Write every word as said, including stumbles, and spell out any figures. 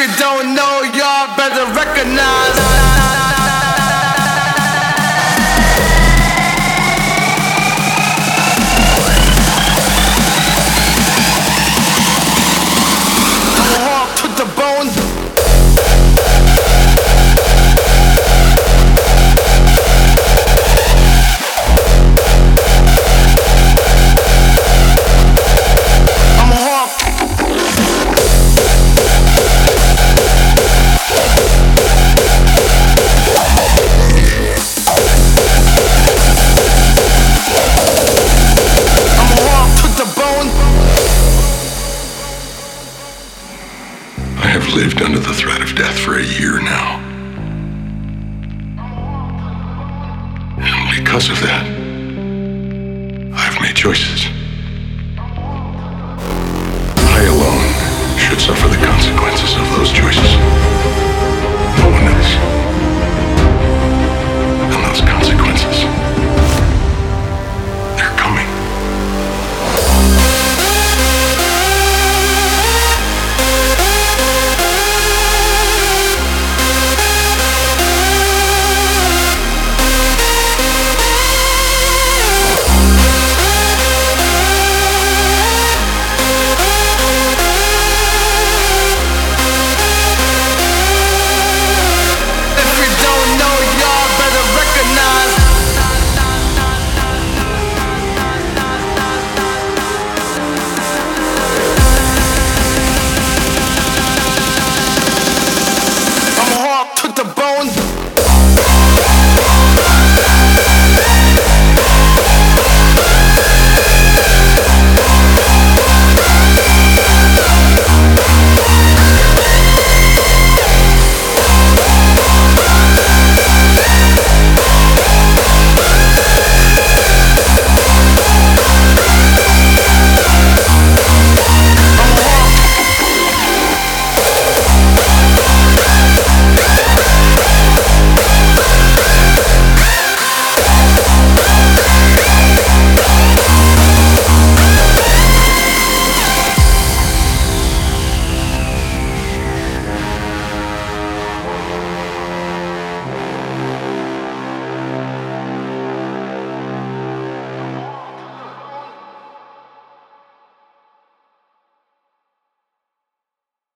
don't know, y'all better recognize. I have lived under the threat of death for a year now. And because of that, I've made choices. I alone should suffer the consequences of those choices.